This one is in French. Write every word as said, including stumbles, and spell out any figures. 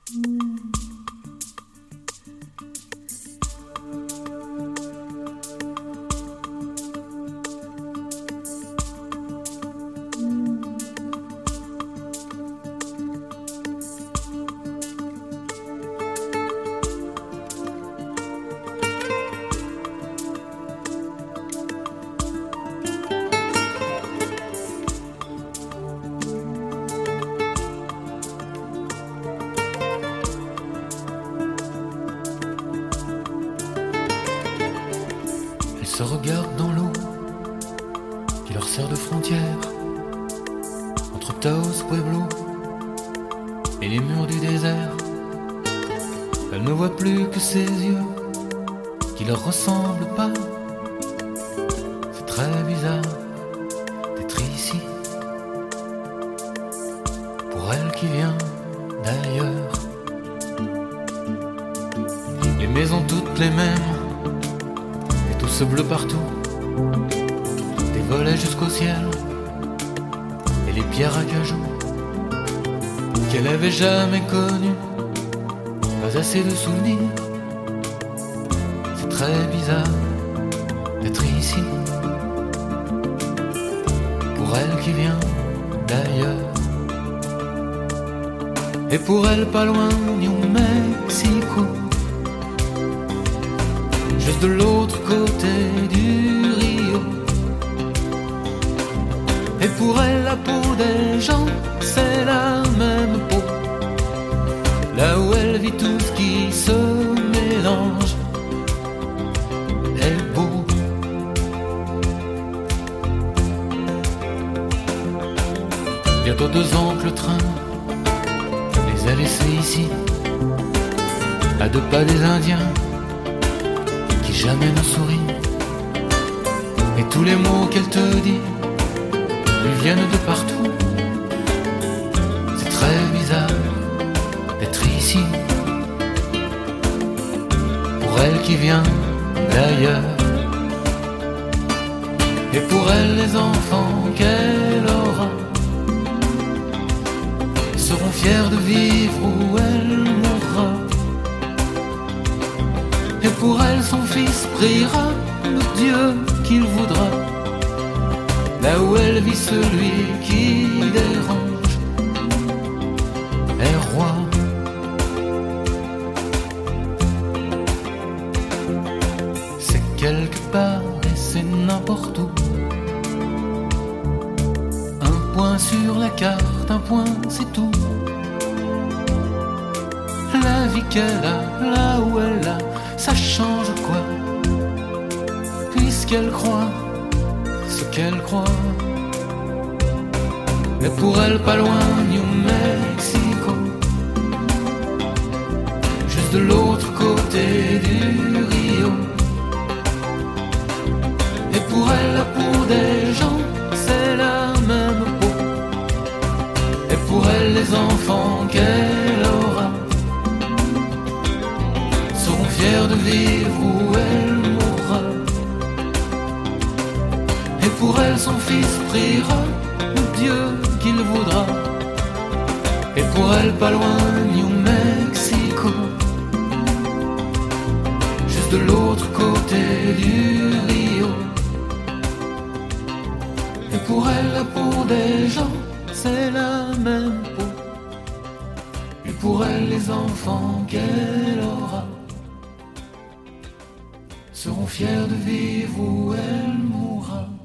Se regardent dans l'eau qui leur sert de frontière entre Taos Pueblo et les murs du désert. Elle ne voit plus que ses yeux qui leur ressemblent pas. C'est très bizarre d'être ici pour elle qui vient d'ailleurs. Les maisons toutes les mêmes, ce bleu partout, des volets jusqu'au ciel et les pierres à cajou qu'elle avait jamais connues, pas assez de souvenirs. C'est très bizarre d'être ici pour elle qui vient d'ailleurs. Et pour elle pas loin New Mexico, juste de l'autre côté du Rio. Et pour elle la peau des gens, c'est la même peau. Là où elle vit tout ce qui se mélange est beau. Bientôt deux ans que le train les a laissés ici, à deux pas des Indiens qui jamais ne sourit. Et tous les mots qu'elle te dit lui viennent de partout. C'est très bizarre d'être ici pour elle qui vient d'ailleurs. Et pour elle les enfants qu'elle aura seront fiers de vivre où elle mourra. Et pour elle son fils priera le Dieu qu'il voudra. Là où elle vit celui qui dérange est roi. C'est quelque part et c'est n'importe où. Un point sur la carte, un point c'est tout. La vie qu'elle a, là où elle a, ça change quoi? Puisqu'elle croit ce qu'elle croit. Mais pour elle pas loin New Mexico, juste de l'autre côté du Rio. Et pour elle la peau des gens, c'est la même peau. Et pour elle les enfants qu'elle aura seront fiers de vivre où elle mourra. Et pour elle son fils priera le Dieu qu'il voudra. Et pour elle pas loin New Mexico, juste de l'autre côté du Rio. Et pour elle la peau des gens, c'est la même peau. Et pour elle les enfants qu'elle aura seront fiers de vivre où elle mourra.